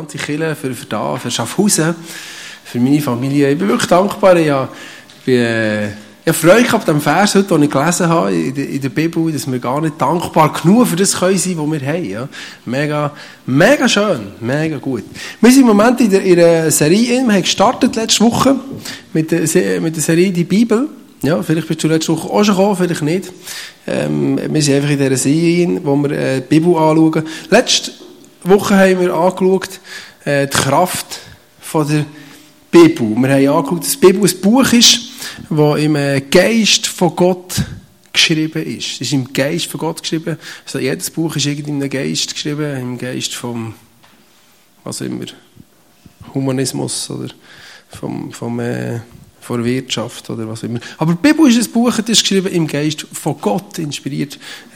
ganze Kirche, für Schaffhausen, für meine Familie. Ich bin wirklich dankbar. Ich freue mich auf den Vers heute, den ich gelesen habe in der Bibel, dass wir gar nicht dankbar genug für das können sein, was wir haben. Ja. Mega, mega schön, mega gut. Wir sind im Moment in der Serie, wir haben gestartet letzte Woche mit der Serie Die Bibel. Ja, vielleicht bist du letzte Woche auch schon gekommen, vielleicht nicht. Wir sind einfach in dieser Serie, wo wir die Bibel anschauen. Letzte Woche haben wir angeschaut, die Kraft von der Bibel. Wir haben angeschaut, dass die Bibel ein Buch ist, das im Geist von Gott geschrieben ist. Es ist im Geist von Gott geschrieben. Also jedes Buch ist irgendwie im Geist geschrieben, im Geist vom, was immer, Humanismus oder von der Wirtschaft oder was immer. Aber die Bibel ist ein Buch, das ist geschrieben im Geist von Gott inspiriert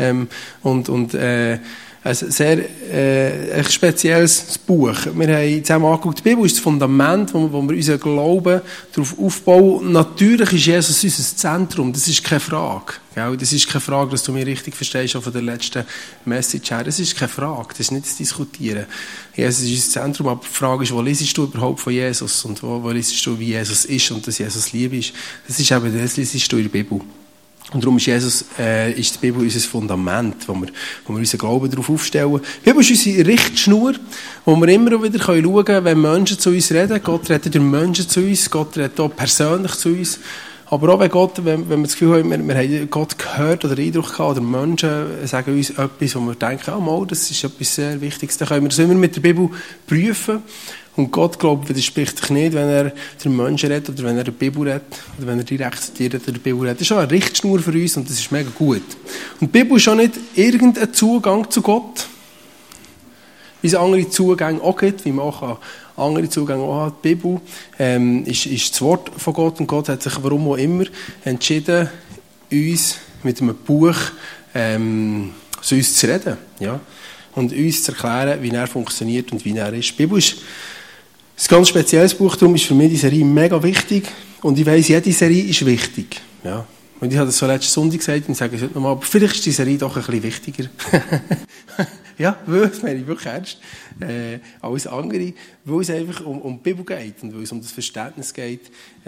ein sehr ein spezielles Buch. Wir haben zusammen angeschaut, die Bibel ist das Fundament, wo wir unseren Glauben darauf aufbauen. Natürlich ist Jesus unser Zentrum, das ist keine Frage. Gell? Das ist keine Frage, dass du mich richtig verstehst, auch von der letzten Message her. Das ist keine Frage, das ist nicht zu diskutieren. Jesus ist unser Zentrum, aber die Frage ist, wo liest du überhaupt von Jesus und wo liest du, wie Jesus ist und dass Jesus Liebe ist. Das ist eben, das liest du in der Bibel. Und darum ist ist die Bibel unser Fundament, wo wir unseren Glauben darauf aufstellen. Die Bibel ist unsere Richtschnur, wo wir immer wieder schauen können, wenn Menschen zu uns reden. Gott redet durch Menschen zu uns, Gott redet auch persönlich zu uns. Aber auch wenn wir das Gefühl haben, wir haben Gott gehört oder Eindruck gehabt, oder Menschen sagen uns etwas, wo wir denken, das ist etwas sehr Wichtiges, dann können wir das immer mit der Bibel prüfen. Und Gott, glaube ich, widerspricht sich nicht, wenn er der Menschen redet oder wenn er der Bibel redet oder wenn er direkt zu dir redet oder der Bibel redet. Das ist schon eine Richtschnur für uns und das ist mega gut. Und die Bibel ist auch nicht irgendein Zugang zu Gott, wie es andere Zugänge auch gibt, wie man auch andere Zugänge auch hat. Die Bibel ist das Wort von Gott und Gott hat sich, warum auch immer, entschieden, uns mit einem Buch zu uns zu reden. Ja? Und uns zu erklären, wie er funktioniert und wie er ist. Die Bibel ist ein ganz spezielles Buch, darum ist für mich die Serie mega wichtig. Und ich weiss, jede Serie ist wichtig. Ja. Und ich habe das so letzten Sonntag gesagt und sage es heute nochmal, aber vielleicht ist die Serie doch ein bisschen wichtiger. Ja, das meine ich wirklich ernst. Alles andere, weil es einfach um die Bibel geht und weil es um das Verständnis geht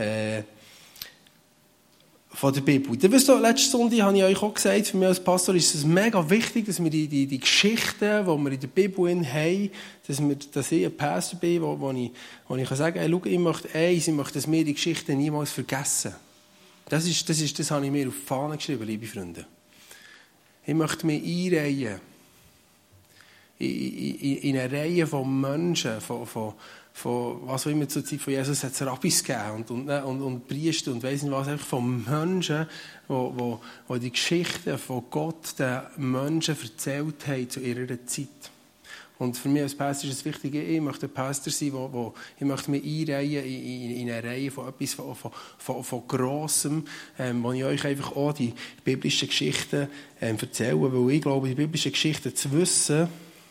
von der Bibel. Dann wisst ihr, letzte Sonntag habe ich euch auch gesagt, für mich als Pastor ist es mega wichtig, dass wir die Geschichten, die wir in der Bibel haben, dass ich ein Pastor bin, wo ich kann sagen, hey, schau, ich möchte, dass wir die Geschichten niemals vergessen. Das habe ich mir auf die Fahne geschrieben, liebe Freunde. Ich möchte mich einreihen in eine Reihe von Menschen, von was auch immer zur Zeit von Jesus hat es Rabbis gegeben und Priester und weiss nicht was, einfach von Menschen, die die Geschichten von Gott den Menschen erzählt haben zu ihrer Zeit. Und für mich als Pastor ist es wichtig, ich möchte ein Pastor sein, ich möchte mich einreihen in eine Reihe von etwas von Grossem, wo ich euch einfach auch die biblischen Geschichten erzähle, weil ich glaube, die biblischen Geschichten zu wissen,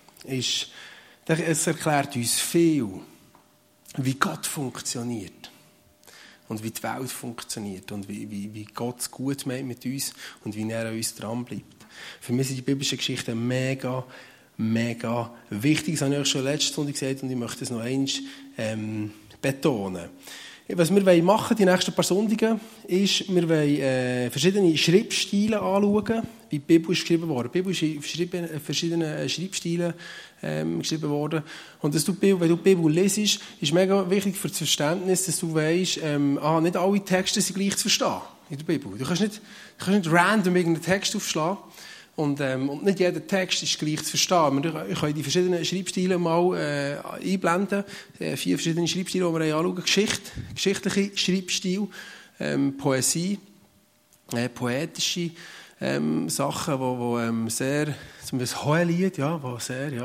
es erklärt uns viel, wie Gott funktioniert und wie die Welt funktioniert und wie Gott es gut meint mit uns und wie er an uns dranbleibt. Für mich sind die biblischen Geschichten mega, mega wichtig. Das habe ich euch schon letzte Stunde gesagt und ich möchte es noch einmal betonen. Was wir machen die nächsten paar Sonntage ist, wir wollen verschiedene Schreibstile anschauen, wie die Bibel ist geschrieben worden. Die Bibel ist in verschiedenen Schreibstilen geschrieben worden. Und wenn du die Bibel lesest, ist mega wichtig für das Verständnis, dass du weisst, nicht alle Texte sind gleich zu verstehen in der Bibel. Du kannst nicht random irgendeinen Text aufschlagen. Und nicht jeder Text ist gleich zu verstehen. Ich kann die verschiedenen Schreibstile mal einblenden. 4 verschiedene Schreibstile, die wir anschauen. Geschichtliche Schreibstil, Poesie, poetische Sachen, wo sehr, zum Beispiel das Hohelied, ja, wo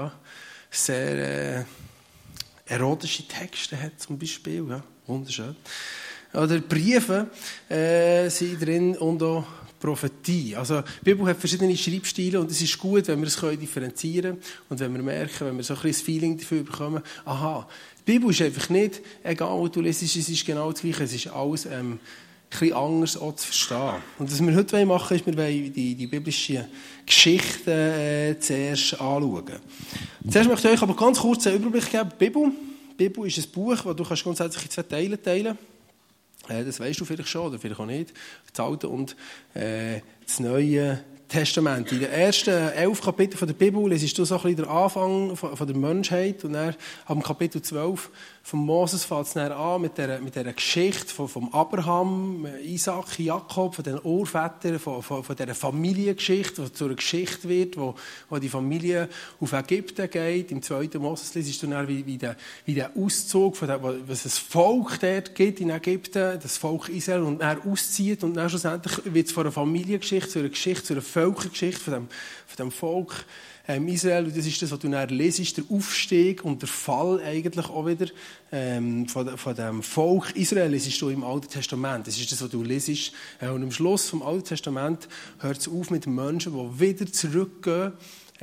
sehr erotische Texte hat, zum Beispiel, ja, wunderschön. Oder Briefe sind drin und auch Prophetie. Also, die Bibel hat verschiedene Schreibstile und es ist gut, wenn wir es differenzieren können und wenn wir merken, wenn wir so ein bisschen das Feeling dafür bekommen, aha, die Bibel ist einfach nicht, egal wo du liest, es ist genau das Gleiche, es ist alles bisschen anders auch zu verstehen. Und was wir heute machen wollen, ist, wir wollen die biblischen Geschichten zuerst anschauen. Zuerst möchte ich euch aber ganz kurz einen Überblick geben. Die Bibel ist ein Buch, das du grundsätzlich in 2 Teile teilen kannst. Das weisst du vielleicht schon, oder vielleicht auch nicht. Das Alte und das Neue Testament. In den ersten 11 Kapiteln der Bibel lesest du so ein bisschen den Anfang von der Menschheit und dann ab Kapitel 12 von Moses fängt es dann an mit dieser Geschichte von Abraham, Isaac, Jakob, von den Urvätern, von dieser Familiengeschichte, die zu einer Geschichte wird, wo die Familie auf Ägypten geht. Im 2. Moses lesest du dann wie der Auszug, was es Volk dort gibt in Ägypten, das Volk Israel, und dann auszieht und dann schlussendlich wird es von einer Familiengeschichte zu einer Geschichte, zu einer Völkergeschichte von dem Volk Israel. Und das ist das, was du dann lesest, der Aufstieg und der Fall eigentlich auch wieder von dem Volk Israel lesest du im Alten Testament. Das ist das, was du lesest. Und am Schluss vom Alten Testament hört es auf mit den Menschen, die wieder zurückgehen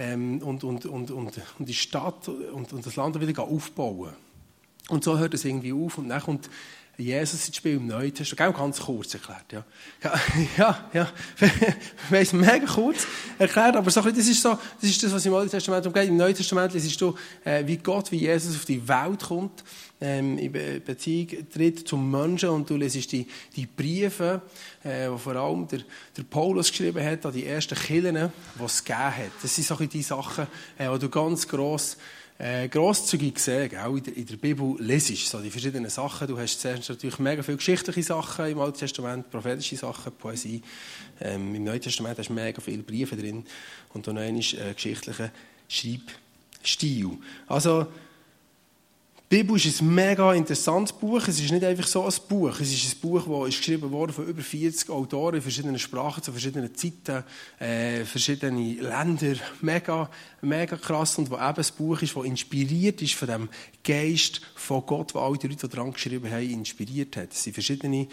und die Stadt und das Land wieder aufbauen. Und so hört es irgendwie auf und dann kommt Jesus ins Spiel im Neuen Testament. Ganz kurz erklärt, ja. Ja. Ich weiss, mega kurz erklärt, aber so, das ist das, was im Alten Testament umgeht. Im Neuen Testament siehst du, wie Gott, wie Jesus auf die Welt kommt, in Beziehung tritt zum Menschen, und du lesest die Briefe, die vor allem der Paulus geschrieben hat an die ersten Kirchen, die es gegeben hat. Das sind so die Sachen, die du ganz grosszügig gesehen, auch in der Bibel lesest, so die verschiedenen Sachen. Du hast zuerst natürlich mega viele geschichtliche Sachen im Alten Testament, prophetische Sachen, Poesie. Im Neuen Testament hast du mega viele Briefe drin und dann noch einen geschichtlichen Schreibstil. Also, die Bibel ist ein mega interessantes Buch. Es ist nicht einfach so ein Buch. Es ist ein Buch, das geschrieben wurde von über 40 Autoren in verschiedenen Sprachen, zu verschiedenen Zeiten, verschiedene Länder. Mega, mega krass. Und wo eben ein Buch ist, das inspiriert ist von dem Geist von Gott, der alle die Leute, die daran geschrieben haben, inspiriert hat. Es sind verschiedene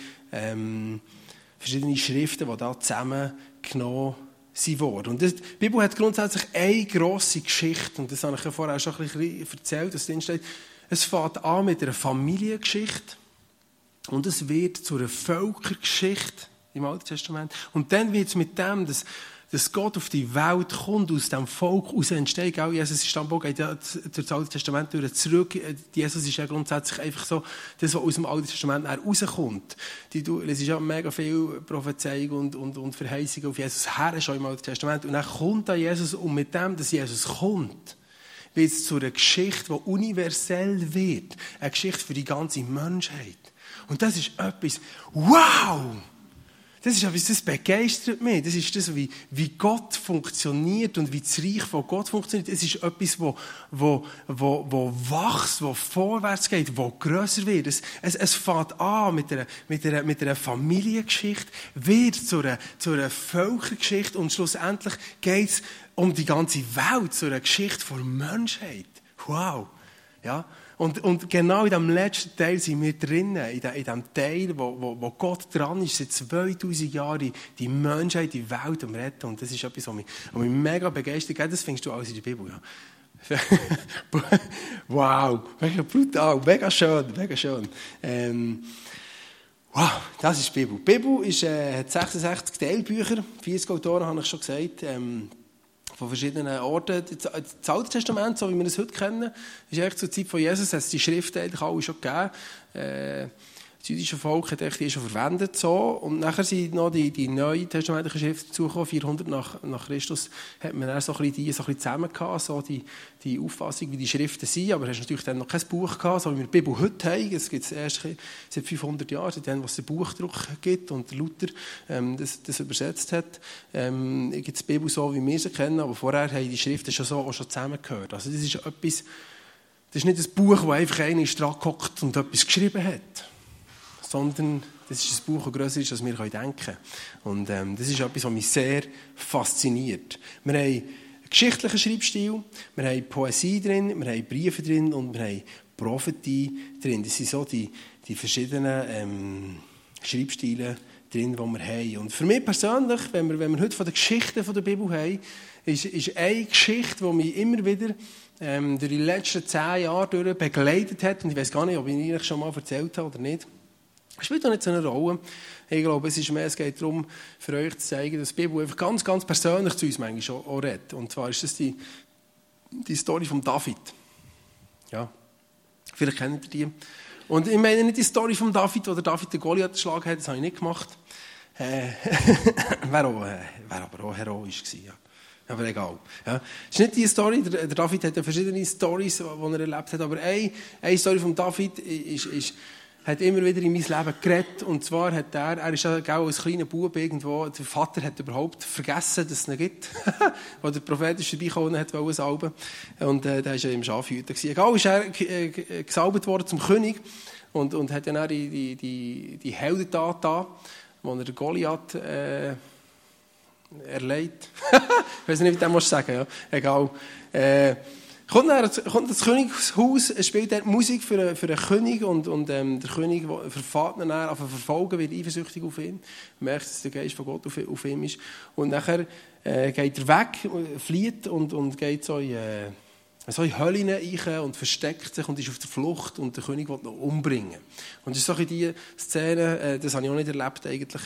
Schriften, die da zusammengenommen worden. Und die Bibel hat grundsätzlich eine grosse Geschichte. Und das habe ich ja vorher schon ein bisschen erzählt, dass drin steht. Es fängt an mit einer Familiengeschichte und es wird zu einer Völkergeschichte im Alten Testament. Und dann wird es mit dem, dass Gott auf die Welt kommt, aus dem Volk heraus entsteht. Auch Jesus ist dann geht ja durch das Alte Testament zurück. Jesus ist ja grundsätzlich einfach so, das, was aus dem Alten Testament rauskommt. Es ist ja mega viel Prophezeiung und Verheißung auf Jesus her, schon im Alten Testament. Und dann kommt da Jesus, und mit dem, dass Jesus kommt, wird es zu einer Geschichte, die universell wird. Eine Geschichte für die ganze Menschheit. Und das ist etwas, wow! Das ist etwas, das begeistert mich. Das ist das, wie Gott funktioniert und wie das Reich von Gott funktioniert. Es ist etwas, wo wächst, wo vorwärts geht, wo grösser wird. Es fängt an mit einer Familiengeschichte, wird zu einer Völkergeschichte, und schlussendlich geht es um die ganze Welt, zu einer Geschichte der Menschheit. Wow! Ja? Und genau in diesem letzten Teil sind wir drinnen, in diesem Teil, wo Gott dran ist, seit 2000 Jahren die Menschheit, die Welt am Retten. Und das ist etwas, was mich mega begeistert. Das findest du alles in der Bibel, ja. Wow, mega brutal, mega schön, mega schön. Wow, das ist die Bibel. Die Bibel hat 66 Teilbücher, 40 Autoren, habe ich schon gesagt. Von verschiedenen Orten. Das Alte Testament, so wie wir es heute kennen, ist eigentlich zur Zeit von Jesus, hat es die Schriften eigentlich alle schon gegeben. Das jüdische Volk hat die schon verwendet. So. Und nachher sind noch die neuen testamentlichen Schriften dazugekommen. 400 nach Christus hat man dann so ein bisschen zusammen gehabt, so die Auffassung, wie die Schriften sind. Aber es hast natürlich dann noch kein Buch gehabt, so wie wir die Bibel heute haben. Es gibt es erst seit 500 Jahren, seitdem es den Buchdruck gibt und Luther das übersetzt hat. Gibt es die Bibel so, wie wir sie kennen. Aber vorher haben die Schriften schon zusammengehört. Also das ist etwas, das ist nicht ein Buch, wo einfach einer dran gehockt und etwas geschrieben hat. Sondern das ist ein Buch, das grösser ist, als wir denken können. Und das ist etwas, was mich sehr fasziniert. Wir haben einen geschichtlichen Schreibstil, wir haben Poesie drin, wir haben Briefe drin und wir haben Prophetie drin. Das sind so die verschiedenen Schreibstile drin, die wir haben. Und für mich persönlich, wenn wir heute von den Geschichten der Bibel haben, ist eine Geschichte, die mich immer wieder durch die letzten 10 Jahre begleitet hat. Und ich weiß gar nicht, ob ich Ihnen schon mal erzählt habe oder nicht. Das spielt doch nicht so eine Rolle. Ich glaube, es geht darum, für euch zu zeigen, dass die Bibel einfach ganz, ganz persönlich zu uns manchmal auch redet. Und zwar ist das die Story von David. Ja, vielleicht kennt ihr die. Und ich meine nicht die Story von David, wo der David den Goliath geschlagen hat, das habe ich nicht gemacht. Wäre aber auch heroisch gewesen, ja. Aber egal. Ja. Das ist nicht die Story. Der David hat ja verschiedene Stories, die er erlebt hat. Aber eine Story von David hat immer wieder in mein Leben geredet. Und zwar hat er ist ja als kleiner Bub irgendwo, der Vater hat überhaupt vergessen, dass es ihn gibt. Wo der Prophet vorbeikommen hat, wollte salben. Und der war ja im Schafhüter. Egal, ist er gesalbt worden zum König. Und hat dann die Heldentat da, wo er den Goliath erleidet. Ich weiß nicht, wie ich das sagen muss. Ja. Egal. Kommt das Königshaus, spielt dort Musik für einen König und der König verfährt ihn dann, verfolgen, wird eifersüchtig auf ihn. Merkt, dass der Geist von Gott auf ihm ist. Und nachher geht er weg, flieht und geht so in Höhlen rein und versteckt sich und ist auf der Flucht und der König will ihn umbringen. Und das ist so in diese Szene, das habe ich auch nicht erlebt eigentlich.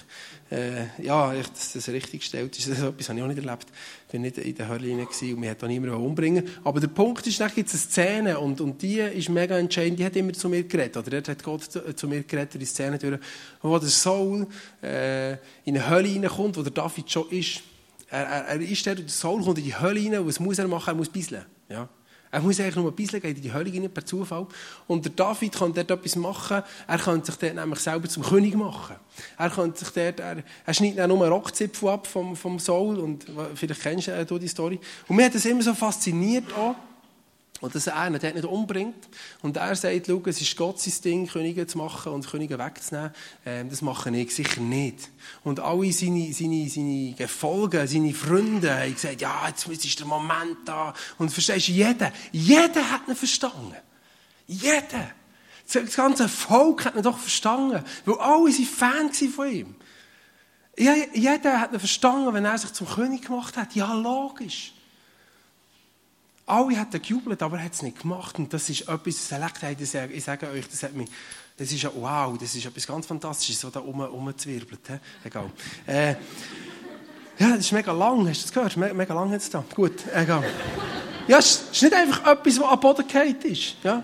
Das richtig gestellt ist, das habe ich auch nicht erlebt. Ich war nicht in der Hölle gewesen und mich hat auch niemand umbringen. Aber der Punkt ist, dann gibt es eine Szene und die ist mega entscheidend, die hat immer zu mir geredet, oder dort hat Gott zu mir geredet, in die Szene durch, wo der Saul in eine Hölle reinkommt, wo der David schon ist. Er ist dort, der Saul kommt in die Hölle rein und was muss er machen? Er muss bisseln. Ja. Er muss eigentlich nur ein bisschen gehen in die Hölle rein, per Zufall. Und der David kann dort etwas machen. Er könnte sich dort nämlich selber zum König machen. Er könnte sich dort, er schneidet dann nur einen Rockzipfel ab vom Saul. Und vielleicht kennst du die Story. Und mir hat das immer so fasziniert auch. Und dass er ihn dort nicht umbringt. Und er sagt, schau, es ist Gott sein Ding, Könige zu machen und Könige wegzunehmen. Das mache ich sicher nicht. Und alle seine Gefolge, seine Freunde haben gesagt, ja, jetzt ist der Moment da. Und verstehst du, jeder hat ihn verstanden. Jeder. Das ganze Volk hat ihn doch verstanden. Weil alle waren Fan von ihm. Ja, jeder hat ihn verstanden, wenn er sich zum König gemacht hat. Ja, logisch. Alle hatten gejubelt, aber er hat es nicht gemacht. Und das ist etwas, ich sage euch, das ist ja wow, das ist etwas ganz Fantastisches, so da rumzwirbelt. Egal. Ja, das ist mega lang, hast du das gehört? Mega lang hat es da. Gut, egal. Ja, es ist nicht einfach etwas, was am Boden gefallen ist. Ja?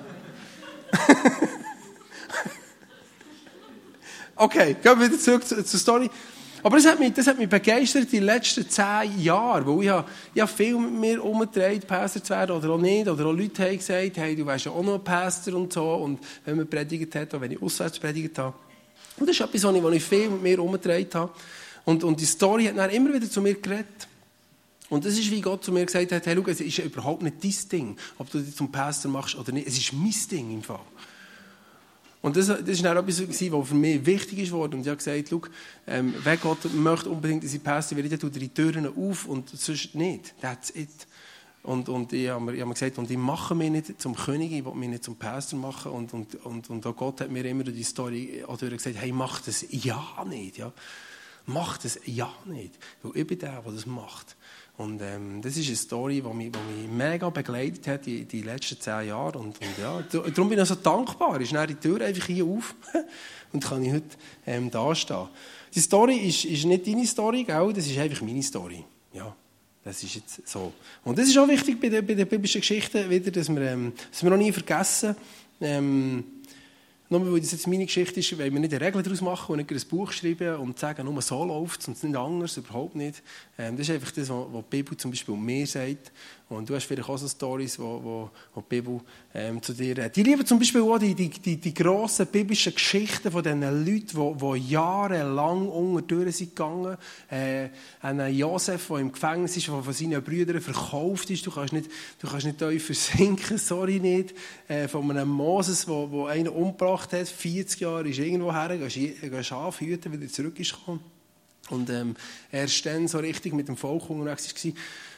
Okay, gehen wir wieder zurück zur Story. Aber das hat mich begeistert die letzten 10 Jahre, weil ich habe viel mit mir umgedreht, Pastor zu werden oder auch nicht. Oder auch Leute haben gesagt, hey, du wärst ja auch noch ein Pastor und so. Und wenn man predigt hat, auch wenn ich auswärts predigt habe. Und das ist etwas, wo ich viel mit mir umgedreht habe. Und die Story hat dann immer wieder zu mir geredet. Und das ist, wie Gott zu mir gesagt hat, hey, schau, es ist überhaupt nicht dein Ding, ob du dich zum Pastor machst oder nicht. Es ist mein Ding im Fall. Und das ist dann etwas, was für mich wichtig ist worden. Und ich habe gesagt, schau, wenn Gott möchte unbedingt, dass ich Pastor werde, dann tut er die Türen auf und sonst nicht. That's it. Und ich habe mir gesagt, und ich mache mich nicht zum König, ich will mich nicht zum Pastor machen. Und auch Gott hat mir immer die Story gesagt, hey, mach das ja nicht. Ja. Mach das ja nicht. Weil ich bin der das macht. Und das ist eine Story, die mich mega begleitet hat die letzten 10 Jahre. Und ja, darum bin ich so dankbar. Ich schneide die Tür einfach hier auf und kann ich heute da stehen. Die Story ist nicht deine Story, gell? Das ist einfach meine Story. Ja, das ist jetzt so. Und das ist auch wichtig bei den biblischen Geschichten, wieder, dass wir noch nie vergessen, nur weil das jetzt meine Geschichte ist, wollen wir nicht eine Regel daraus machen und nicht ein Buch schreiben und sagen, nur so läuft es und es nicht anders, überhaupt nicht. Das ist einfach das, was die Bibel zum Beispiel mir sagt. Und du hast vielleicht auch so Storys, wo die Bibel zu dir hat. Die lieben zum Beispiel auch die grossen biblischen Geschichten von diesen Leuten, die jahrelang unterdurch sind gegangen. Ein Josef, der im Gefängnis ist, der von seinen Brüdern verkauft ist. Du kannst nicht tief versinken, sorry nicht. Von einem Moses, der einen umgebracht hat, 40 Jahre, ist irgendwo her, geht Schaf hüten, wieder zurück ist gekommen. Und er ist dann so richtig mit dem Volk unterwegs war.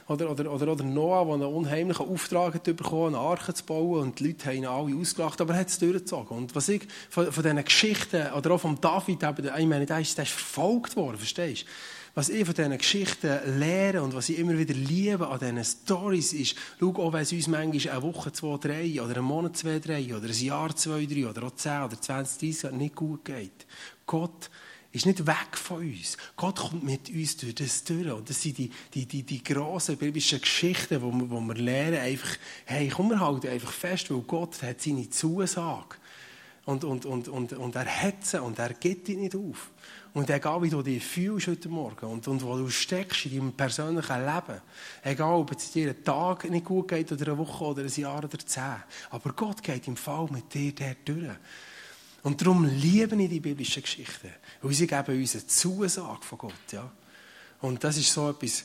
Oder Noah, der einen unheimlichen Auftrag hat bekommen, eine Arche zu bauen, und die Leute haben ihn alle ausgelacht, aber er hat es durchgezogen. Und was ich von diesen Geschichten, oder auch von David, ich meine, der ist verfolgt worden, verstehst du? Was ich von diesen Geschichten lehre und was ich immer wieder liebe an diesen Storys ist, schau, auch wenn es uns manchmal eine Woche, 2, 3, oder einen Monat, 2, 3, oder ein Jahr, 2, 3, oder auch 10 oder 20, 30 nicht gut geht. Gott ist nicht weg von uns. Gott kommt mit uns durch das durch. Und das sind die grossen biblischen Geschichten, wo wir lernen, einfach, hey, komm, wir halten einfach fest, weil Gott hat seine Zusage. Und er hat sie und er gibt dich nicht auf. Und egal, wie du dich fühlst heute Morgen und wo du steckst in deinem persönlichen Leben, egal, ob es dir einen Tag nicht gut geht oder eine Woche oder ein Jahr oder 10, aber Gott geht im Fall mit dir dort durch. Und darum liebe ich die biblischen Geschichten, weil sie geben uns eine Zusage von Gott. Ja? Und das ist so etwas,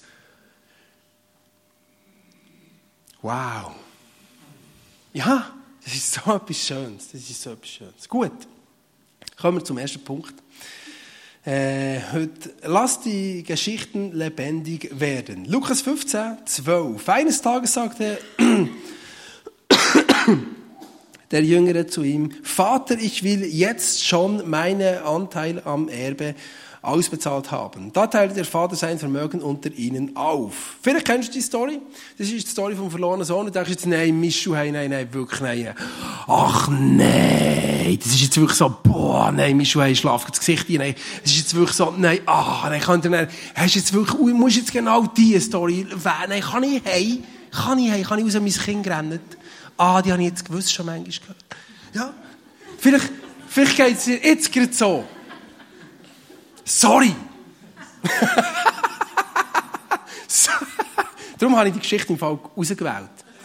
wow. Ja, das ist so etwas Schönes. Gut, kommen wir zum ersten Punkt. Heute, lass die Geschichten lebendig werden. Lukas 15, 12. Eines Tages sagte der Jüngere zu ihm: Vater, ich will jetzt schon meinen Anteil am Erbe ausbezahlt haben. Da teilte der Vater sein Vermögen unter ihnen auf. Vielleicht kennst du die Story. Das ist die Story vom verlorenen Sohn. Und du denkst jetzt, nein, Mischu, nein, wirklich, nein. Ach, nein, das ist jetzt wirklich so, boah, nein, Mischu, schlaf ins Gesicht rein. Nein, das ist jetzt wirklich so, nein, hast du jetzt wirklich, musst jetzt genau diese Story wählen? Nein, kann ich raus an mein Kind rennen? Die habe ich jetzt gewusst, schon manchmal gehört. Ja? Vielleicht geht es dir jetzt gerade so. Sorry! Darum habe ich die Geschichte im Fall rausgewählt.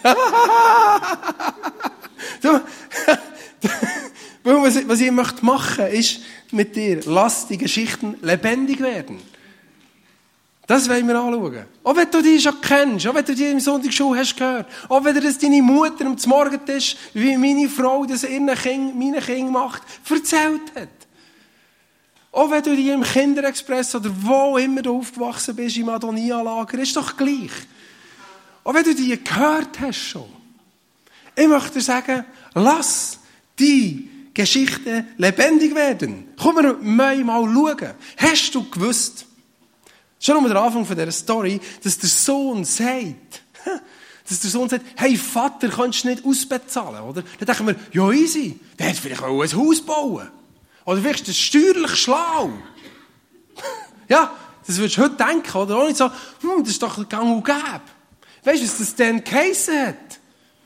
Was ich machen möchte, ist mit dir, lass die Geschichten lebendig werden. Das wollen wir anschauen. Auch wenn du die schon kennst, auch wenn du die im Sonntagsschule hast gehört, auch wenn dir das deine Mutter am Morgentisch, wie meine Frau das meinen Kindern macht, erzählt hat. Auch wenn du die im Kinderexpress oder wo immer du aufgewachsen bist, im Adonia-Lager, ist doch gleich. Auch wenn du die gehört hast schon. Ich möchte dir sagen, lass die Geschichten lebendig werden. Komm, wir mal schauen. Hast du gewusst, schon am Anfang von dieser Story, dass der Sohn sagt, hey Vater, kannst du nicht ausbezahlen, oder? Dann denken wir, ja easy, der hat vielleicht auch ein Haus bauen. Oder vielleicht ist das steuerlich schlau. Ja, das würdest du heute denken, oder? Auch nicht so, das ist doch gang und gäbe. Weißt du, was das dann geheissen hat?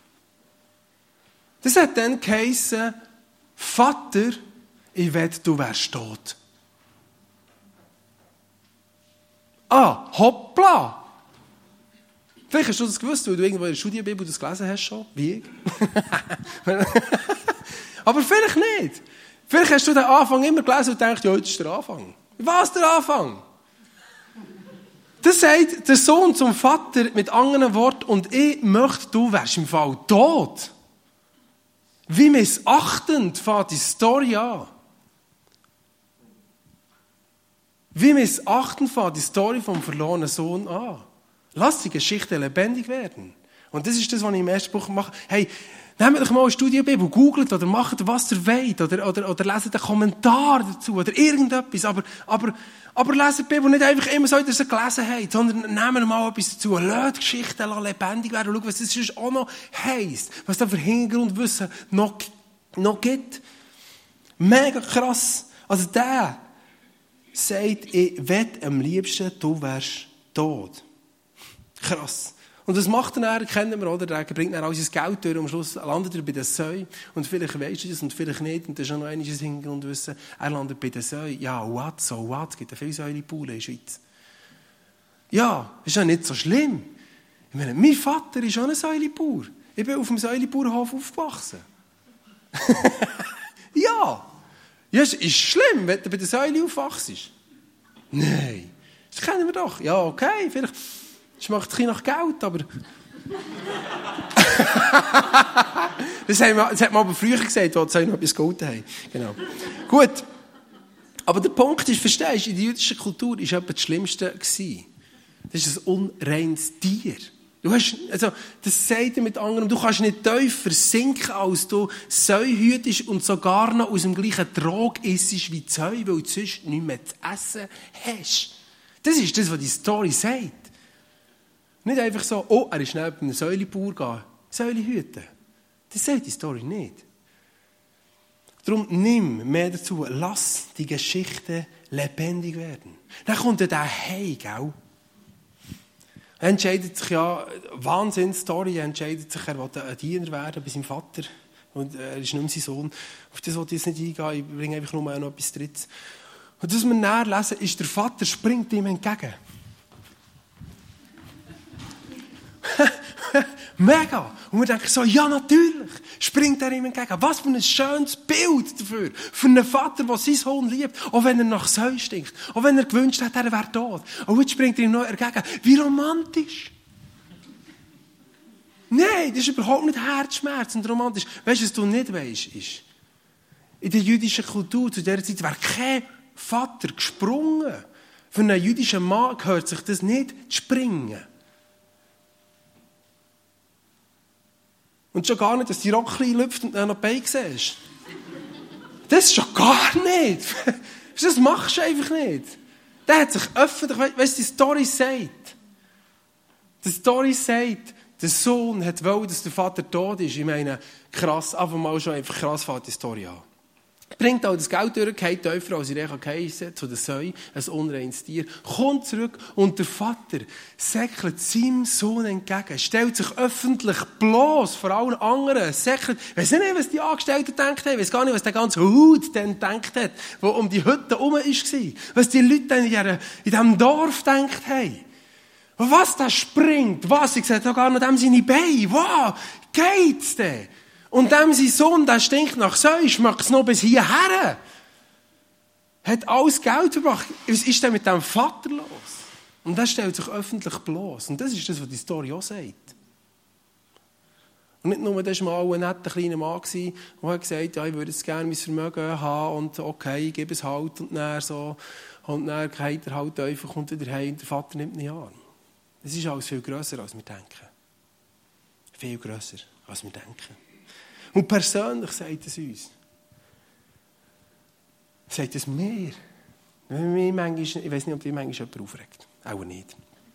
Das hat dann geheissen, Vater, ich wette, du wärst tot. Hoppla! Vielleicht hast du das gewusst, weil du irgendwo in der Studienbibel das gelesen hast schon, wie ich. Aber vielleicht nicht. Vielleicht hast du den Anfang immer gelesen und denkst, ja, das ist der Anfang. Was der Anfang? Das sagt der Sohn zum Vater mit anderen Worten, und ich möchte, du wärst im Fall tot. Wie missachtend fängt die Story an. Wie missachtend fängt die Story vom verlorenen Sohn an. Lass die Geschichte lebendig werden. Und das ist das, was ich im ersten Buch mache. Hey, nehmt euch mal eine Studienbibel, googelt oder macht, was ihr wollt, oder leset einen Kommentar dazu, oder irgendetwas. Aber leset die Bibel nicht einfach immer so, dass ihr sie gelesen habt, sondern nehmt mal etwas dazu. Lasst die Geschichte lebendig werden und schaut, was das sonst auch noch heisst. Was da für Hintergrundwissen noch gibt. Mega krass. Also der sagt, ich wette am liebsten, du wärst tot. Krass. Und das macht er dann, kennen wir, oder? Er bringt dann all sein Geld durch und am Schluss landet er bei den Säuen. Und vielleicht weisst du das und vielleicht nicht. Und das ist auch noch einiges Hintergrundwissen. Er landet bei den Säuen. Ja, so what? Es gibt ja viele Säulenpools in der Schweiz. Ja, ist ja nicht so schlimm. Ich meine, mein Vater ist auch ein Säulenbauer. Ich bin auf dem Säulenbauernhof aufgewachsen. Ja. Ja, es ist schlimm, wenn du bei den Säulen aufwachst. Nein. Das kennen wir doch. Ja, okay, vielleicht... Es macht ein bisschen nach Geld, aber... das hat man aber früher gesagt, als sie noch etwas Geld haben. Genau. Gut. Aber der Punkt ist, verstehst du, in der jüdischen Kultur war etwas das Schlimmste gewesen. Das ist ein unreines Tier. Das sagt er mit anderen, du kannst nicht tiefer sinken, als du Säu hütest und sogar noch aus dem gleichen Trog isst wie Säu, weil du sonst nichts mehr zu essen hast. Das ist das, was die Story sagt. Nicht einfach so, oh, er ist schnell bei einem Säulebauer gegangen. Säule hüten. Das sagt die Story nicht. Darum nimm mehr dazu. Lass die Geschichte lebendig werden. Dann kommt der Hey, gell? Er entscheidet sich ja, Wahnsinns-Story, er entscheidet sich, er will ein Diener werden bei seinem Vater. Und er ist nicht mehr sein Sohn. Auf das will ich jetzt nicht eingehen, ich bringe einfach nur noch etwas Drittes. Und was wir näher lesen, ist, der Vater springt ihm entgegen. Mega! Und wir denken so, ja natürlich, springt er ihm entgegen. Was für ein schönes Bild dafür. Für einen Vater, der seinen Sohn liebt, auch wenn er nach Säu stinkt. Auch wenn er gewünscht hat, er wäre tot. Und jetzt springt er ihm noch entgegen. Wie romantisch! Nein, das ist überhaupt nicht herzschmerzend und romantisch. Weißt du, was du nicht weisst, ist, in der jüdischen Kultur zu dieser Zeit wäre kein Vater gesprungen. Für einen jüdischen Mann gehört sich das nicht zu springen. Und schon gar nicht, dass die Rockli lüpft und dann noch die Beine siehst. Das schon gar nicht. Das machst du einfach nicht. Der hat sich öffentlich, weißt du, die Story sagt. Die Story sagt, der Sohn wollte, dass der Vater tot ist. Ich meine, krass, einfach mal schon einfach krass fängt die Story an. Bringt auch das Geld durch, geht tiefer, als ich geheissen, zu der Säu, ein unreines Tier, kommt zurück und der Vater säckelt seinem Sohn entgegen, stellt sich öffentlich bloß vor allen anderen, säckelt, ich weiss nicht, was die Angestellten gedacht haben, ich weiss gar nicht, was der ganze Hut dann gedacht hat, der um die Hütte herum war, was die Leute dann in diesem Dorf gedacht haben. Was da springt, was, ich sehe sogar noch dem seine Beine, wow, geht's denn? Und dem sein Sohn, der stinkt nach Säu, schmeckt es noch bis hierher. Hat alles Geld verbracht. Was ist denn mit dem Vater los? Und der stellt sich öffentlich bloß. Und das ist das, was die Story auch sagt. Und nicht nur, das war mal ein netter kleiner Mann, der gesagt hat, ja, ich würde jetzt gerne mein Vermögen haben und okay, ich gebe es halt. Und dann so. Und dann geht er halt einfach und wieder heim und der Vater nimmt ihn an. Es ist alles viel grösser, als wir denken. Viel grösser, als wir denken. Und persönlich sagt es uns. Sagt es mir. Wenn mich manchmal, ich weiss nicht, ob dich manchmal jemand aufregt. Auch nicht.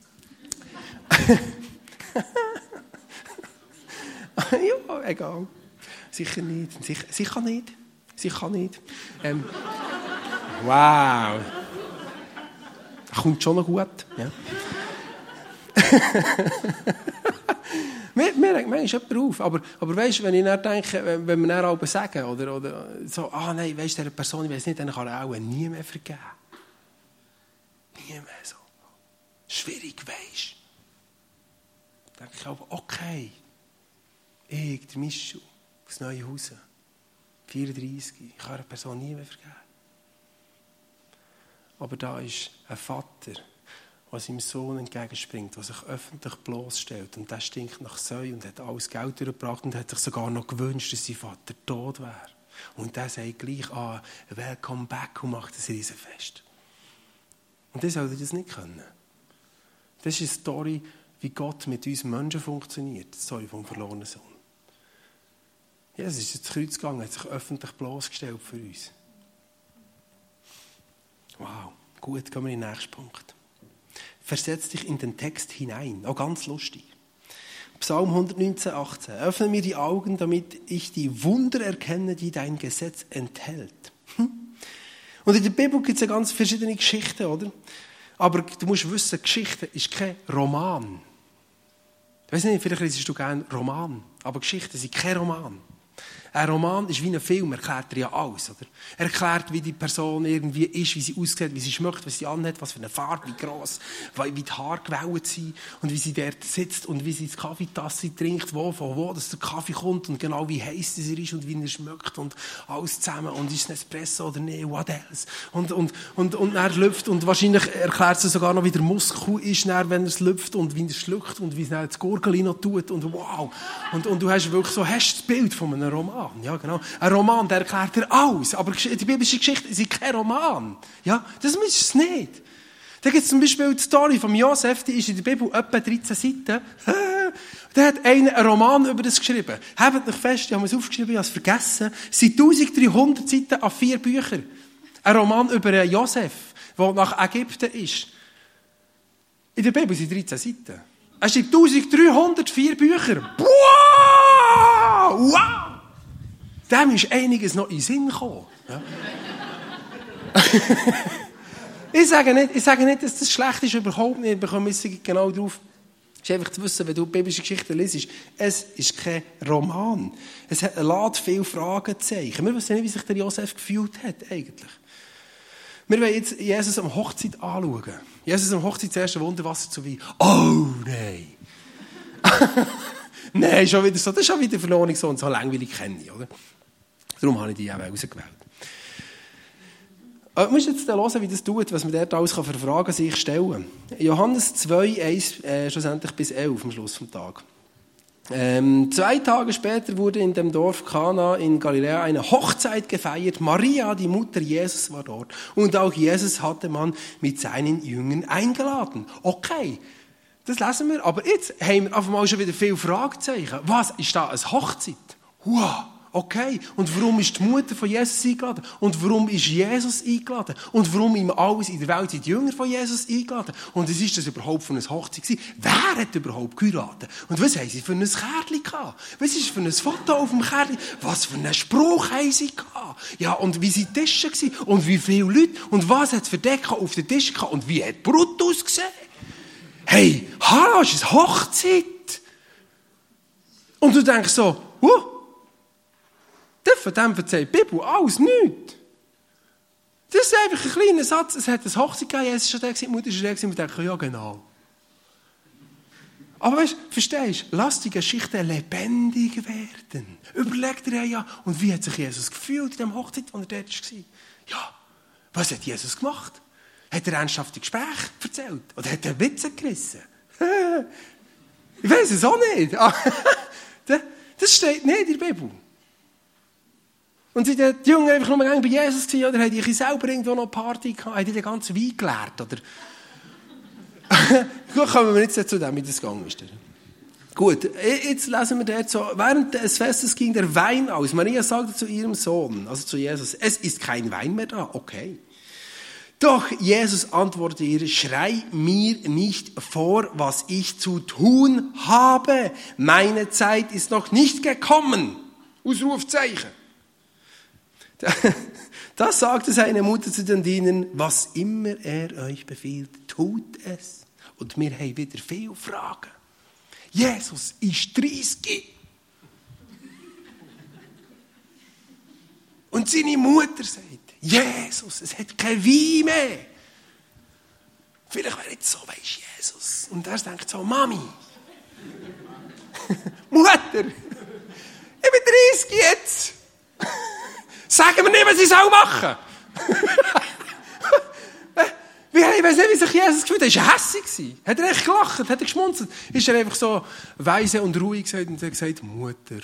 Ja, egal. Sicher nicht. Sicher nicht. Sicher nicht. Wow. Das kommt schon noch gut. Ja. Mir regt manchmal jemand auf. Aber weißt du, wenn ich dann denke, wenn wir dann alle sagen, oder so, nein, weißt du, dieser Person, ich weiss nicht, dann kann er auch nie mehr vergeben. Nie mehr so. Schwierig, weisst du. Dann denke ich aber, okay, ich, der Mischu, aus Neuhausen, 34, ich kann einer Person nie mehr vergeben. Aber da ist ein Vater, der seinem Sohn entgegenspringt, der sich öffentlich bloßstellt. Und der stinkt nach Säu und hat alles Geld durchgebracht und hat sich sogar noch gewünscht, dass sein Vater tot wäre. Und der sagt gleich, welcome back und macht ein Riesenfest. Und das sollte das nicht können. Das ist eine Story, wie Gott mit uns Menschen funktioniert. Die Story vom verlorenen Sohn. Jesus ist ins Kreuz gegangen, hat sich öffentlich bloßgestellt für uns. Wow, gut, gehen wir in den nächsten Punkt. Versetz dich in den Text hinein. Auch ganz lustig. Psalm 119, 18. Öffne mir die Augen, damit ich die Wunder erkenne, die dein Gesetz enthält. Und in der Bibel gibt es ja ganz verschiedene Geschichten, oder? Aber du musst wissen, Geschichte ist kein Roman. Ich weiss nicht, vielleicht liest du gerne Roman, aber Geschichten sind kein Roman. Ein Roman ist wie ein Film, erklärt er ja alles. Oder? Er erklärt, wie die Person irgendwie ist, wie sie aussieht, wie sie schmeckt, was sie anhat, was für eine Farbe, wie gross, wie die Haare gewellt sind und wie sie dort sitzt und wie sie die Kaffeetasse trinkt, von wo dass der Kaffee kommt und genau wie heiß er ist und wie er schmeckt und alles zusammen und ist es ein Espresso oder nicht, what else. Und er lüpft und wahrscheinlich erklärt sie sogar noch, wie der Muskel ist, wenn er es lüpft und wie er es schluckt und wie es das Gurgel noch tut und wow. Und du hast wirklich so, hast das Bild von einem Roman. Ja, genau. Ein Roman, der erklärt dir alles. Aber die biblische Geschichte ist kein Roman. Ja, das ist es nicht. Da gibt es zum Beispiel die Story von Josef, die ist in der Bibel etwa 13 Seiten. Da hat einer einen Roman über das geschrieben. Habt euch fest, ich habe es aufgeschrieben, ich habe es vergessen. Es sind 1300 Seiten an 4 Büchern. Ein Roman über Josef, der nach Ägypten ist. In der Bibel sind 13 Seiten. Es sind 1304 Bücher. Wow! Wow! Dem ist einiges noch in den Sinn gekommen. Ja. Ich sage nicht, dass das schlecht ist, überhaupt nicht. Wir kommen genau drauf. Es ist einfach zu wissen, wenn du biblische Geschichten liest, es ist kein Roman. Es lässt viele Fragezeichen. Wir wissen nicht, wie sich der Josef gefühlt hat, eigentlich. Wir wollen jetzt Jesus am Hochzeit anschauen. Jesus am Hochzeit, das erste Wunderwasser zu Wein. Oh, nein. Nein, schon wieder so. Das ist schon wieder verloren, so und so langweilig kenne ich, oder? Darum habe ich die auch ausgewählt. Du musst jetzt hören, wie das tut, was man dort alles für Fragen sich stellen kann. Johannes 2, 1, schlussendlich bis 11 am Schluss des Tages. 2 Tage später wurde in dem Dorf Kana in Galiläa eine Hochzeit gefeiert. Maria, die Mutter Jesus, war dort. Und auch Jesus hatte man mit seinen Jüngern eingeladen. Okay, das lesen wir. Aber jetzt haben wir auf einmal schon wieder viele Fragezeichen. Was ist da eine Hochzeit? Wow. Okay, und warum ist die Mutter von Jesus eingeladen? Und warum ist Jesus eingeladen? Und warum ihm alles in der Welt sind die Jünger von Jesus eingeladen? Und was ist das überhaupt für eine Hochzeit gewesen? Wer hat überhaupt geheiratet? Und was haben sie für ein Kärtchen gehabt? Was ist für ein Foto auf dem Kärtchen? Was für einen Spruch haben sie gehabt? Ja, und wie sind die Tische gewesen? Und wie viele Leute? Und was hat es für Decken auf den Tisch gehabt? Und wie hat die Brut ausgesehen? Hey, hallo, ist es Hochzeit? Und du denkst so, von dem erzählt die Bibel alles nichts. Das ist einfach ein kleiner Satz. Es hat eine Hochzeit gegeben, Jesus war schon da, die Mutter war schon da, und wir denken, ja genau. Aber weißt, verstehst du, lass die Geschichte lebendig werden. Überleg dir ja, und wie hat sich Jesus gefühlt in der Hochzeit, wo er dort war? Ja, was hat Jesus gemacht? Hat er ernsthafte Gespräche erzählt? Oder hat er Witze gerissen? Ich weiß es auch nicht. Das steht nicht in der Bibel. Und sind die Jünger einfach nur bei Jesus gewesen, oder haben die selber irgendwo noch eine Party gehabt? Haben die den ganzen Wein geleert, oder? Gut, kommen wir jetzt zu dem, wie das gegangen ist. Gut, jetzt lesen wir dort so, während des Festes ging der Wein aus. Maria sagte zu ihrem Sohn, also zu Jesus, es ist kein Wein mehr da. Okay. Doch Jesus antwortete ihr, schrei mir nicht vor, was ich zu tun habe. Meine Zeit ist noch nicht gekommen. Ausrufzeichen. Da sagte seine Mutter zu den Dienern, was immer er euch befiehlt, tut es. Und wir haben wieder viele Fragen. Jesus ist 30. Und seine Mutter sagt, Jesus, es hat kein Wein mehr. Vielleicht wäre jetzt so, weisst Jesus. Und er denkt so, Mami, Mutter, ich bin 30 jetzt. Sagen wir nicht, was ich machen soll. Ich weiß nicht, wie sich Jesus gefühlt hat. Er war hässig. Hat er echt gelacht? Hat er geschmunzelt? Ist er einfach so weise und ruhig gesagt und hat gesagt, Mutter.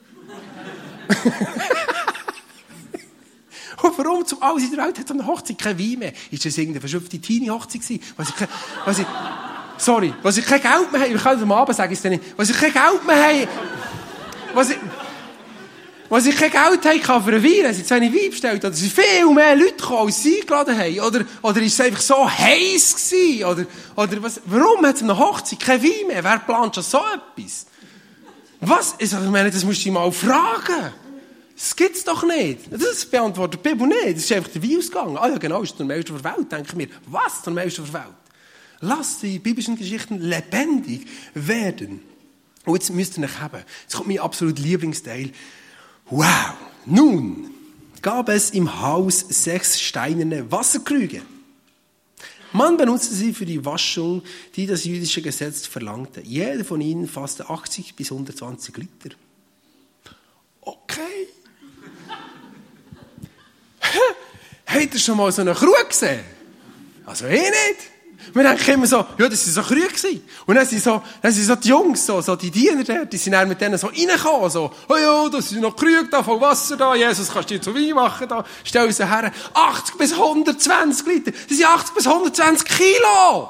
Und warum zum alles in der Welt hat so eine Hochzeit kein Wein mehr? Ist das irgendeine verschupfte Teenie-Hochzeit gewesen? Was ich kein Geld mehr habe, ich kann es am Abend sagen, ist nicht. Was ich kein Geld mehr habe, was ich kein Geld hatte für einen Wein, haben sie zu wenig Wein bestellt, oder sind viel mehr Leute gekommen, als sie eingeladen haben, oder ist es einfach so heiß gewesen, oder was, warum hat es eine Hochzeit kein Wein mehr? Wer plant schon so etwas? Was? Ich meine, das musst du dich mal fragen. Das gibt's doch nicht. Das beantwortet die Bibel nicht. Das ist einfach der Wein ausgegangen. Ah ja, genau, das ist der Normalste der Welt, denke ich mir. Was? Der Normalste der Welt? Lass die biblischen Geschichten lebendig werden. Und jetzt müsst ihr euch haben. Jetzt kommt mein absolut Lieblingsteil. Wow! Nun gab es im Haus 6 steinerne Wasserkrüge. Man benutzte sie für die Waschung, die das jüdische Gesetz verlangte. Jeder von ihnen fasste 80 bis 120 Liter. Okay. Habt ihr schon mal so eine Krug gesehen? Also nicht. Wir denken immer so, ja, das waren so Krüge gewesen. Und dann sind so die Jungs, so die Diener da, die sind dann mit denen so reingekommen, so, oh ja, das sind noch Krüge da, voll Wasser da, Jesus, kannst du dir zu Wein machen da, stell sie her, 80 bis 120 Liter, das sind 80 bis 120 Kilo!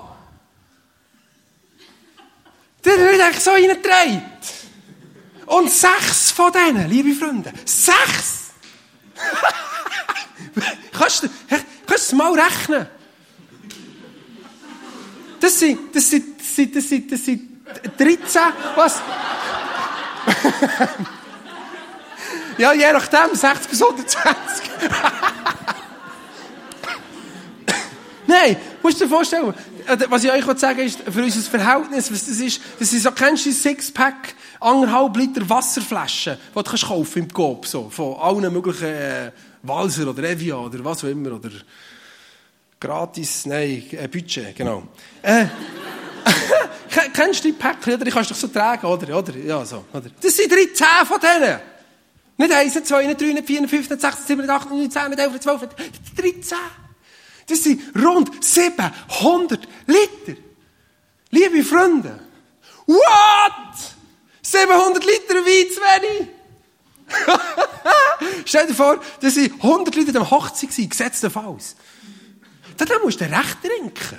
Der wird eigentlich so reingedreht. Und 6 von denen, liebe Freunde, 6! Kannst du das mal rechnen? Das sind 13, was? Ja, je nachdem, 60 bis 120. Nein, musst du dir vorstellen, was ich euch sagen will, ist, für unser Verhältnis, was das ist so, kennst du die Sixpack, 1,5 Liter Wasserflaschen, die du kannst kaufen im Coop, so, von allen möglichen, Walser oder Evian oder was auch immer, oder gratis, nein, Budget, genau. Kennst du die Päckchen, oder? Die kannst du doch so tragen, oder? Ja, so, oder? Das sind 13 von denen. Nicht 1, 2, 3, 4, 5, 6, 7, 8, 9, 10, 11, 12, 13. Das sind rund 700 Liter. Liebe Freunde. What? 700 Liter Wein zu wenig? Stell dir vor, das waren 100 Liter am Hochzeit, gesetztenfalls. Dann musst du recht trinken.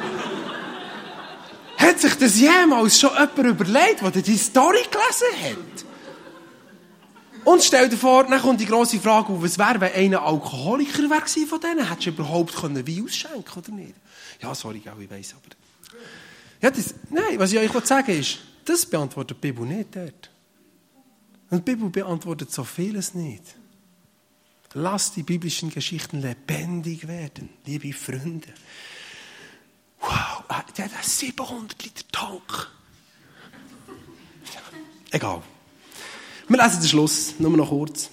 Hat sich das jemals schon jemand überlegt, der die Story gelesen hat? Und stell dir vor, dann kommt die grosse Frage auf, was wäre, wenn einer Alkoholiker wäre von denen? Hättest du überhaupt Wein ausschenken oder nicht? Ja, sorry, ich weiss, aber... Ja, nein, was ich euch sagen will, ist, das beantwortet die Bibel nicht dort. Und die Bibel beantwortet so vieles nicht. Lasst die biblischen Geschichten lebendig werden, liebe Freunde. Wow, der hat einen 700 Liter Tank. Egal. Wir lesen den Schluss, nur noch kurz.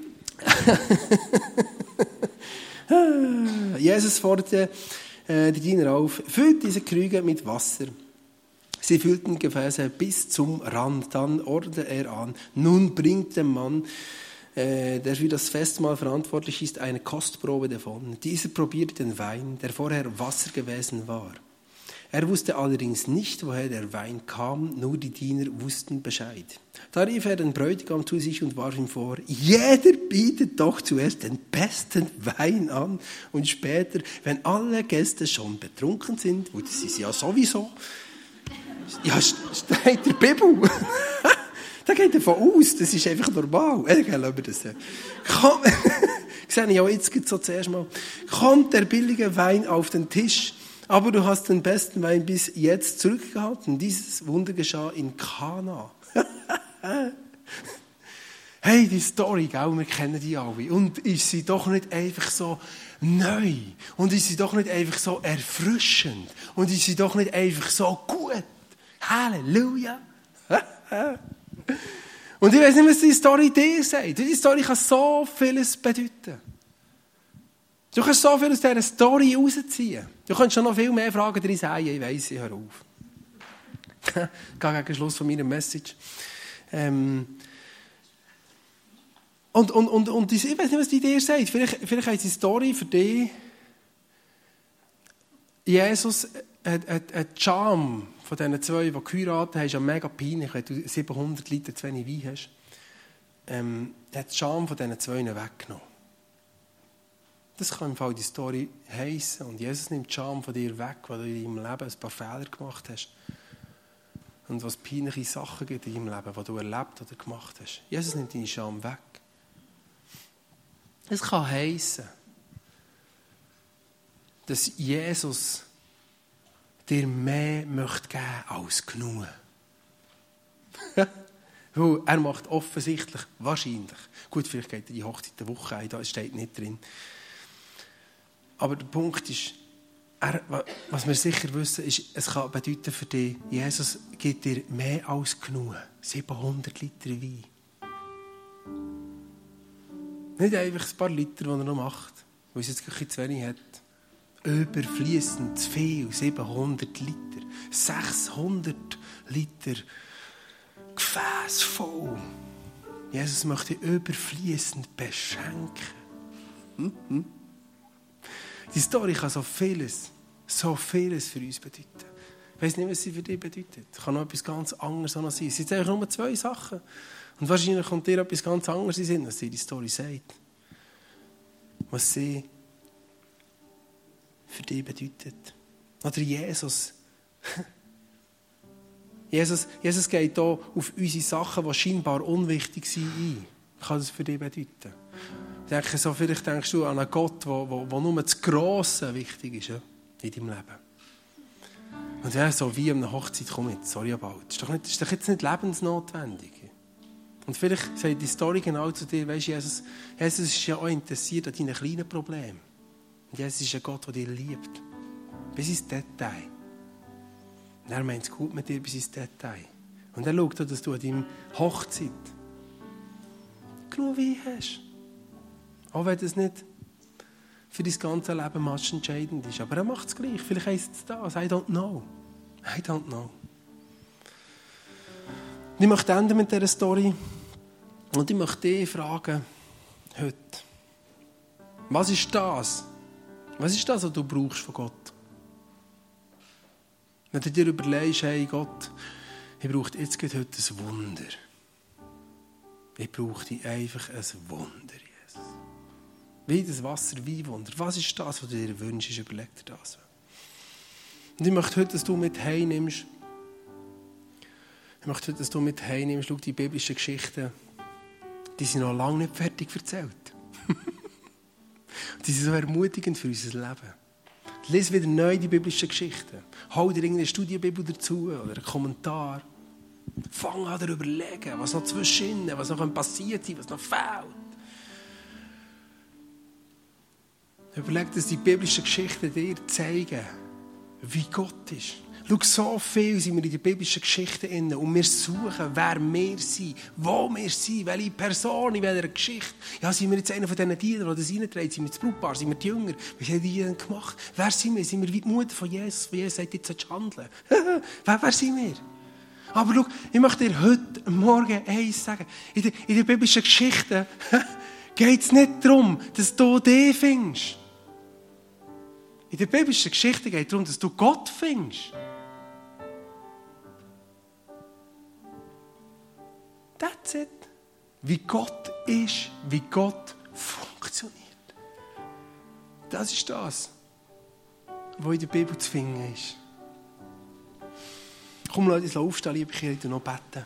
Jesus forderte die Diener auf, füllt diese Krüge mit Wasser. Sie füllten Gefäße bis zum Rand. Dann ordnete er an, nun bringt dem Mann, der für das Festmahl verantwortlich ist, eine Kostprobe davon. Dieser probierte den Wein, der vorher Wasser gewesen war. Er wusste allerdings nicht, woher der Wein kam, nur die Diener wussten Bescheid. Da rief er den Bräutigam zu sich und warf ihm vor, jeder bietet doch zuerst den besten Wein an und später, wenn alle Gäste schon betrunken sind, und das ist ja sowieso, ja, steht der Bibel. Da geht davon aus, das ist einfach normal. Lassen wir das. Sehe ich auch jetzt so zuerst mal. Kommt der billige Wein auf den Tisch, aber du hast den besten Wein bis jetzt zurückgehalten. Dieses Wunder geschah in Kana. Hey, die Story, gell, wir kennen die alle. Und ist sie doch nicht einfach so neu? Und ist sie doch nicht einfach so erfrischend? Und ist sie doch nicht einfach so gut? Halleluja! Und ich weiss nicht, was die Story dir sagt. Die Story kann so vieles bedeuten. Du kannst so viel aus dieser Story rausziehen. Du kannst schon noch viel mehr Fragen drin sagen. Ich weiss, ich höre auf. Ich gehe gegen den Schluss von meiner Message. Und ich weiss nicht, was die dir sagt. Vielleicht heißt die Story für dich, Jesus hat die Scham von diesen zwei, die geheiratet haben, ist ja mega peinlich, wenn du 700 Liter zu wenig Wein hast. Hat die Scham von diesen zwei weggenommen. Das kann im Fall die Story heissen. Und Jesus nimmt die Scham von dir weg, weil du in deinem Leben ein paar Fehler gemacht hast. Und was peinliche Sachen gibt in deinem Leben, die du erlebt oder gemacht hast. Jesus nimmt deine Scham weg. Es kann heissen, dass Jesus dir mehr möchte geben als genug. Weil er macht offensichtlich, wahrscheinlich, gut, vielleicht geht er die Hochzeit eine Woche ein, das steht nicht drin. Aber der Punkt ist, was wir sicher wissen, ist, es kann bedeuten für dich, Jesus gibt dir mehr als genug. 700 Liter Wein. Nicht einfach ein paar Liter, die er noch macht, weil es jetzt ein bisschen zu wenig hat. Überfliessend zu viel, 700 Liter. 600 Liter Gefäß voll. Jesus möchte überfliessend beschenken. Die Story kann so vieles so vieles für uns bedeuten. Ich weiss nicht, was sie für dich bedeutet. Es kann noch etwas ganz anderes auch noch sein. Es sind eigentlich nur 2 Sachen. Und wahrscheinlich kommt dir etwas ganz anderes in den Sinn, was dir die Story sagt. Was sie für dich bedeutet. Oder Jesus. Jesus geht hier auf unsere Sachen, die scheinbar unwichtig sind, ein. Was kann das für dich bedeuten? Ich denke so, vielleicht denkst du an einen Gott, wo nur das Grosse wichtig ist, ja, in deinem Leben. Und ja, so wie an einer Hochzeit, komm jetzt, sorry about. Das ist doch jetzt nicht lebensnotwendig. Und vielleicht sagt die Story genau zu dir, weisst, Jesus ist ja auch interessiert an deinen kleinen Problemen. Und Jesus ist ein Gott, der dich liebt. Bis ins Detail. Und er meint es gut mit dir bis ins Detail. Und er schaut, dass du an deiner Hochzeit genug Wein hast. Auch wenn das nicht für dein ganze Leben entscheidend ist. Aber er macht es gleich. Vielleicht heisst es das. I don't know. I don't know. Und ich möchte enden mit dieser Story. Und ich möchte dich fragen, heute. Was ist das? Was ist das, was du brauchst von Gott? Wenn du dir überlegst, hey Gott, ich brauche jetzt heute ein Wunder. Ich brauche einfach ein Wunder, Jesus. Wie das Wasser-Wein-Wunder. Was ist das, was du dir wünschst? Überleg dir das. Und ich möchte heute, dass du mit heimnimmst. Schau, die biblischen Geschichten, die sind noch lange nicht fertig erzählt. Die sind so ermutigend für unser Leben. Lies wieder neu die biblischen Geschichten. Hol dir irgendeine Studienbibel dazu oder einen Kommentar. Fang an darüber zu überlegen, was noch zwischen, was noch passiert sein, was noch fehlt. Überleg, dass die biblischen Geschichten dir zeigen, wie Gott ist. Schau, so viel sind wir in den biblischen Geschichten inne und wir suchen, wer wir sind, wo wir sind, welche Person in welcher Geschichte. Ja, sind wir jetzt einer von diesen Dienern, die das reintragen? Sind wir das Brautpaar? Sind wir die Jünger? Was haben die denn gemacht? Wer sind wir? Sind wir wie die Mutter von Jesus, wo Jesus sagt, jetzt sollst du handeln? Wer sind wir? Aber schau, ich möchte dir heute Morgen eins sagen. In den biblischen Geschichten geht es nicht darum, dass du dich findest. In der biblischen Geschichte geht es darum, dass du Gott findest. That's it. Wie Gott ist, wie Gott funktioniert. Das ist das, was in der Bibel zu finden ist. Komm, lass uns aufstehen, liebe Kinder, und noch beten.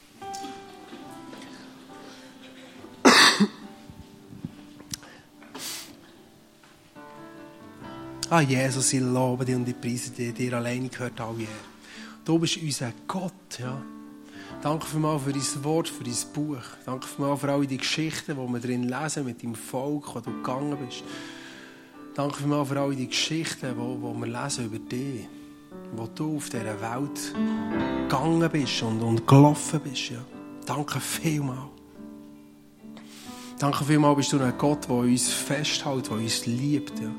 Jesus, ich lobe dich und ich preise dich. Dir alleine gehört all Ehre. Du bist unser Gott, ja. Danke vielmals für dein Wort, für dein Buch. Danke vielmals für all die Geschichten, die wir drin lesen, mit deinem Volk, wo du gegangen bist. Danke vielmals für all die Geschichten, die wir lesen über dich. Wo du auf dieser Welt gegangen bist und gelaufen bist. Ja. Danke vielmals. Danke vielmals bist du ein Gott, der uns festhält, der uns liebt. Ja.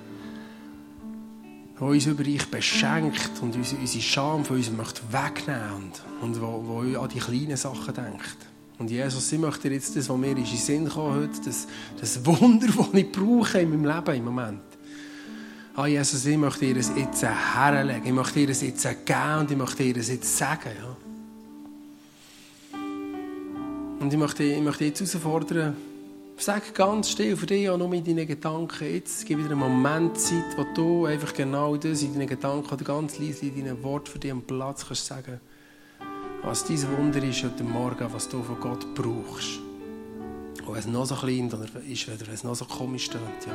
Der uns über dich beschenkt und unsere Scham von uns möchte wegnehmen und wo an die kleinen Sachen denkt. Und Jesus, ich möchte dir jetzt das, was mir in den Sinn kommt heute, das Wunder, das ich brauche in meinem Leben im Moment. Jesus, ich möchte dir das jetzt herlegen, ich möchte dir das jetzt geben und ich möchte dir das jetzt sagen. Ja. Und ich möchte jetzt herausfordern, sag ganz still für dich auch nur in deinen Gedanken. Jetzt gib wieder einen Moment Zeit, wo du einfach genau das in deinen Gedanken oder ganz leise in deinen Worten für dich am Platz kannst sagen, was dein Wunder ist heute Morgen, was du von Gott brauchst. Und wenn es noch so klein ist, wenn es noch so komisch tönt. Ja.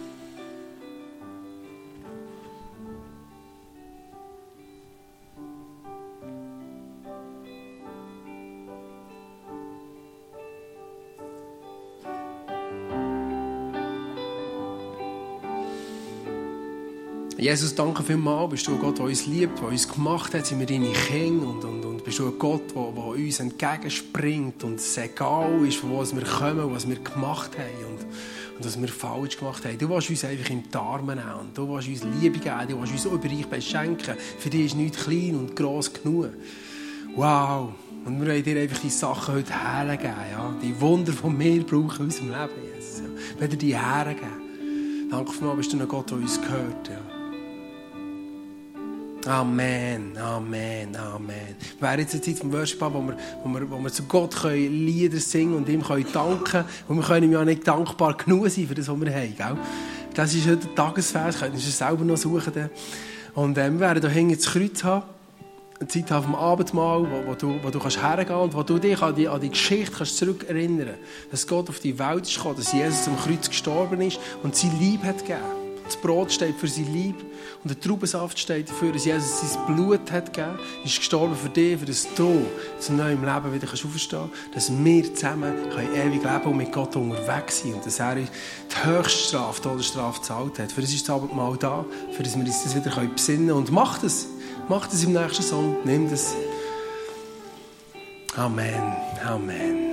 Jesus, danke vielmals, bist du ein Gott, der uns liebt, der uns gemacht hat, sind wir deine Kinder und bist du ein Gott, der uns entgegenspringt und es egal ist, von wo wir kommen und was wir gemacht haben und was wir falsch gemacht haben. Du willst uns einfach in die Arme nehmen und du willst uns Liebe geben, du willst uns über dich beschenken. Für dich ist nichts klein und gross genug. Wow! Und wir wollen dir einfach die Sachen heute hergeben, ja? Die Wunder, die wir brauchen in unserem Leben, Jesus. Ja? Wir wollen dir die hergeben. Danke vielmals, bist du ein Gott, der uns gehört, ja. Amen, Amen, Amen. Wir wären jetzt eine Zeit vom Worship, wo wir zu Gott können Lieder singen und ihm können danken. Und wir können ihm ja nicht dankbar genug sein für das, was wir haben. Gell? Das ist heute der Tagesvers, könnt ihr es selber noch suchen. Und wir werden hier hinten das Kreuz haben. Eine Zeit haben vom Abendmahl, wo du kannst hergehen und wo du dich an die Geschichte kannst zurückerinnern kannst. Dass Gott auf die Welt ist gekommen, dass Jesus am Kreuz gestorben ist und sein Leib hat gegeben. Das Brot steht für sein Leib und der Traubensaft steht dafür, dass Jesus sein Blut hat gegeben. Er ist gestorben für dich, für das du zu neuem Leben wieder auferstehen kannst. Dass wir zusammen ewig leben und mit Gott unterwegs sein und dass er die höchste Strafe, Todesstrafe gezahlt hat. Für das ist das Abendmahl da, für das wir uns das wieder besinnen können. Und mach das im nächsten Song. Nimm das. Amen. Amen.